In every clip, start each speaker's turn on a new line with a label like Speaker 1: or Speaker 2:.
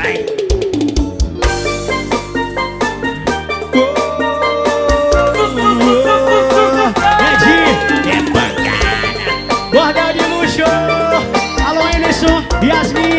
Speaker 1: Vai. É pancada.
Speaker 2: Bordel de luxo. Alô, Emerson, Yasmin.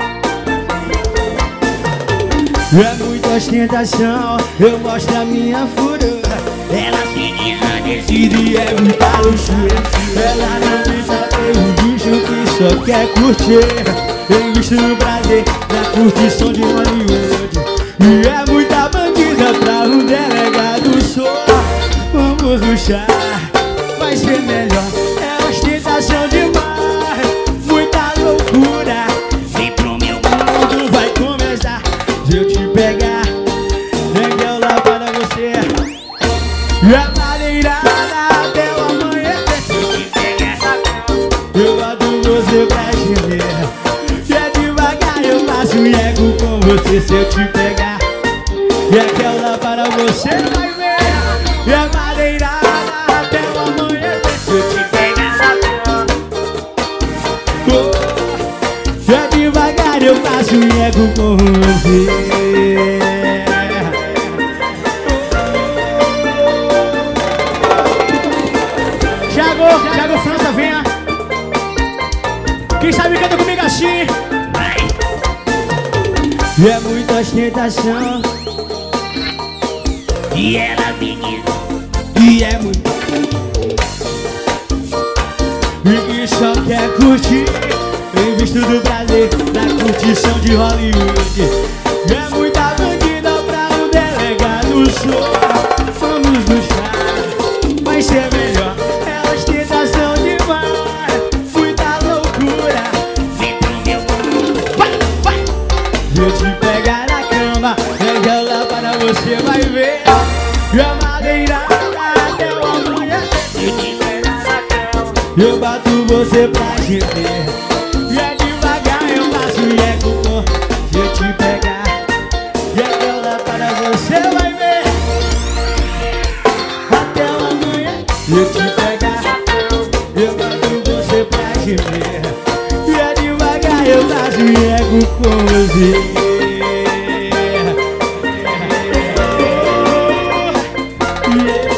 Speaker 2: É muita ostentação, eu mostro a minha furor.
Speaker 1: Elas meninas
Speaker 2: Decide é muita luxúria. Ela não pensa ter um bicho que só quer curtir. Eu visto no prazer, na curtição de Hollywood. E é muita bandida pra um delegado só. Vamos luxar, vai ser melhor. É ostentação demais, muita loucura.
Speaker 1: vem pro meu
Speaker 2: Tudo vai começar se eu te pegar. Neguei lá para você. E a madeirada até o amanhecer.
Speaker 1: se eu te pegar.
Speaker 2: Eu boto você pra gemer. E é devagar eu faço ego com você se eu te pegar. E aquela para você vai ver. E a madeirada até o amanhecer.
Speaker 1: Se eu te pegar.
Speaker 2: Oh, e é devagar eu faço ego com você. Thiago França, venha. Quem sabe canta comigo assim.
Speaker 1: Vai.
Speaker 2: E é muita ostentação.
Speaker 1: E ela menina.
Speaker 2: E é muito. E que só quer curtir. Em visto do prazer, da curtição de Hollywood. E é muita bandida pra um delegado só. Vamos no chá, vai ser melhor. É ostentação demais, muita loucura.
Speaker 1: Vem pro meu
Speaker 2: Vai, vai. Eu te pegar na cama, pega lá para você vai ver. E a madeirada até o amanhecer.
Speaker 1: se eu te pegar na cama.
Speaker 2: Eu bato você pra gemer. E é devagar eu faço eco com. Se eu te pegar, e aquela para você vai ver. Até o amanhã. Se eu te pegar, eu bato você pra gemer. E é devagar eu faço eco com você. Yeah.